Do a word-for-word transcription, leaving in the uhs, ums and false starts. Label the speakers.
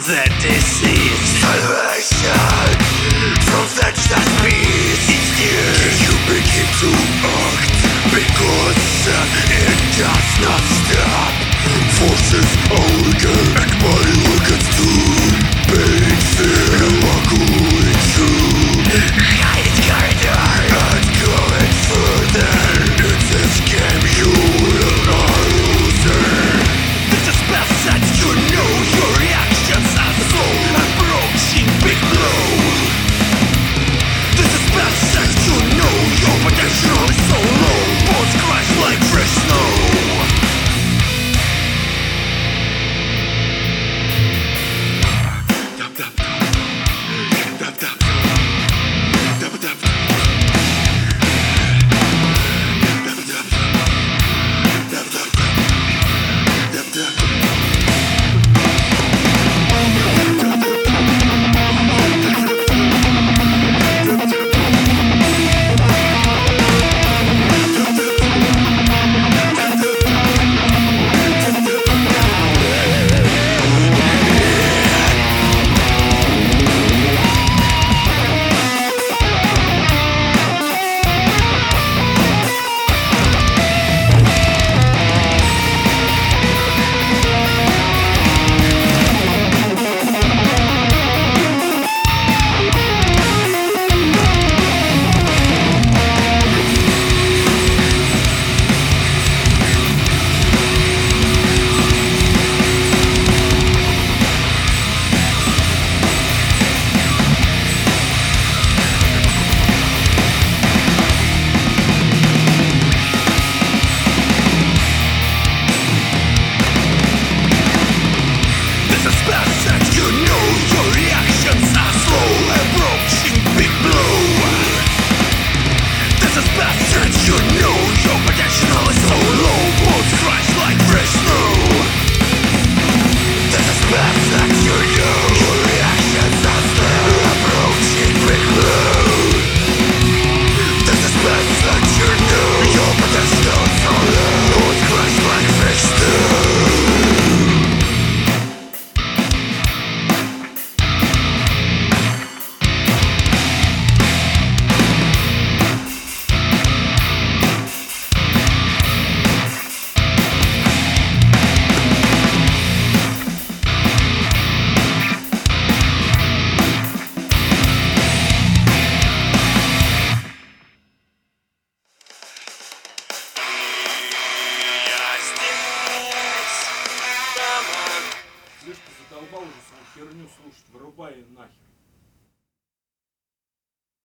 Speaker 1: the disease.
Speaker 2: Salvation from such that peace is near. Can you begin to act? Because it does not stop. Forces older and my wickets too. Pain, fear, going through
Speaker 1: Hide corridor
Speaker 2: and going further. In this game you will not lose.
Speaker 1: This is best that you know your reactions are slow, approaching big blow. This is best that you know your potential is so low. Bones crash like fresh snow.
Speaker 2: Dab dab dab dab dab dab dab dab dab dab dab dab.
Speaker 3: Слышь, ты задолбал уже свою херню слушать, вырубай ее нахер.